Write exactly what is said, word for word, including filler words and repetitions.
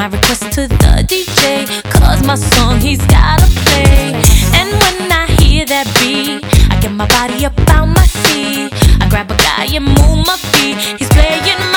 my request to the D J, cause my song he's gotta play. And when I hear that beat, I get my body up on my feet. I grab a guy and move my feet. He's playing